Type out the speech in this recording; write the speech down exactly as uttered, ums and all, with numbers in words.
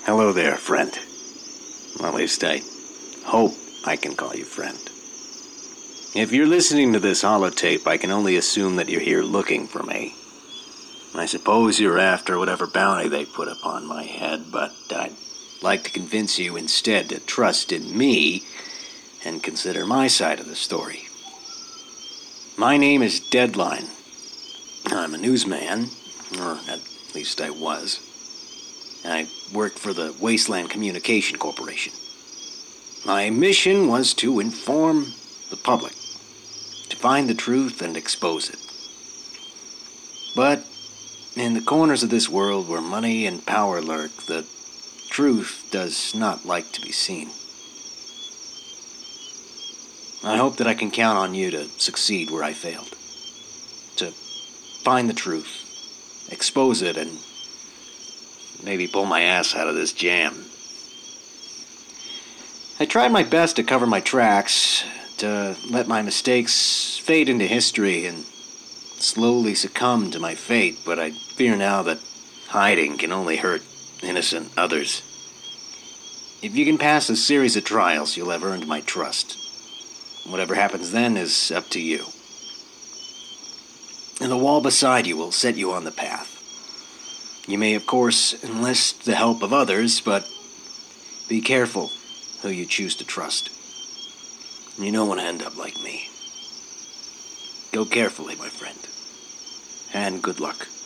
Hello there, friend. Well, at least I hope I can call you friend. If you're listening to this holotape, I can only assume that you're here looking for me. I suppose you're after whatever bounty they put upon my head, but I'd like to convince you instead to trust in me and consider my side of the story. My name is Deadline. I'm a newsman, or at least I was. I worked for the Wasteland Communication Corporation. My mission was to inform the public, to find the truth and expose it. But in the corners of this world where money and power lurk, the truth does not like to be seen. I hope that I can count on you to succeed where I failed. To find the truth, expose it, and maybe pull my ass out of this jam. I tried my best to cover my tracks, to let my mistakes fade into history and slowly succumb to my fate, but I fear now that hiding can only hurt innocent others. If you can pass a series of trials, you'll have earned my trust. Whatever happens then is up to you. And the wall beside you will set you on the path. You may, of course, enlist the help of others, but be careful who you choose to trust. You don't want to end up like me. Go carefully, my friend, and good luck.